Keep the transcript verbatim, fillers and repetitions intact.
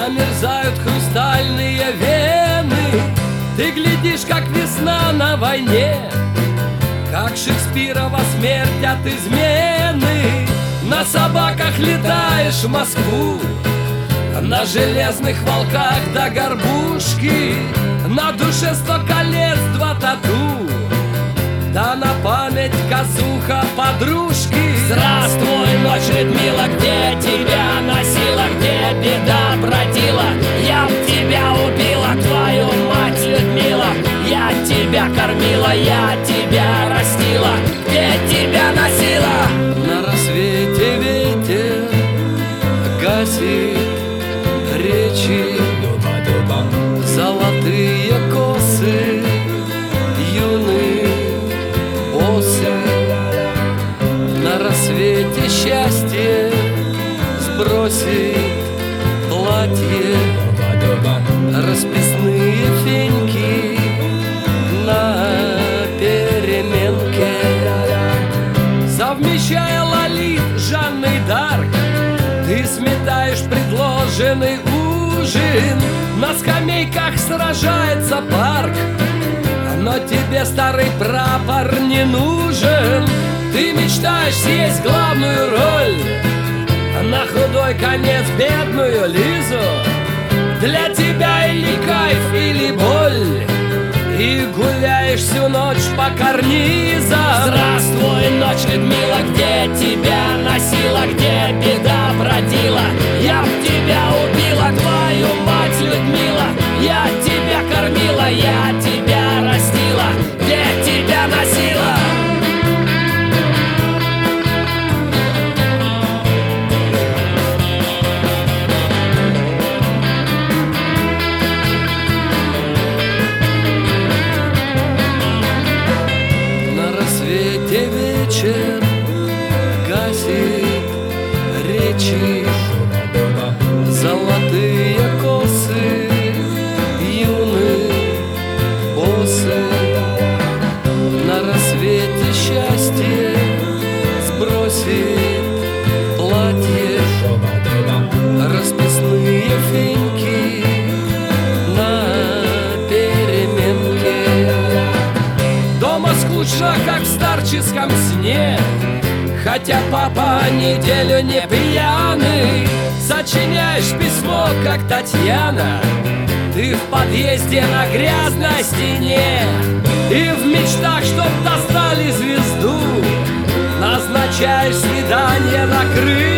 замерзают хрустальные вены. Ты глядишь, как весна на войне, как Шекспирова смерть от измены. На собаках летаешь в Москву, на железных волках до горбушки, на душе сто колец, два тату, да на память казуха подружки. Здравствуй, ночь, Людмила, где тебя носила, где беда бродила? Я б тебя убила, твою мать, Людмила. Я тебя кормила, я тебя растила, где тебя носила? На рассвете ветер гасит речи, золотые косы юные осы. На рассвете счастье сбросит платье, расписные феньки на переменке. Совмещая Лолит с Жанной Дарк, ты сметаешь предложенный ужин. На скамейках сражается парк, но тебе старый прапор не нужен. Ты мечтаешь съесть главную роль, на худой конец бедную Лизу. Для тебя или кайф, или боль, и гуляешь всю ночь по карнизам. Здравствуй, ночь, Людмила, где тебя носила, где беда бродила? Я б тебя убила, твою мать, Людмила. Я тебя кормила, я тебя растила, где тебя носила? Вечер гасит речи, золотые косы юные осы. На рассвете счастье сбросит платье, расписные феньки на переменке. Дома скучно, как в старческом сне, хотя папа неделю не пьяный. Сочиняешь письмо, как Татьяна, ты в подъезде на грязной стене. И в мечтах, чтоб достали звезду, назначаешь свидание на крыше.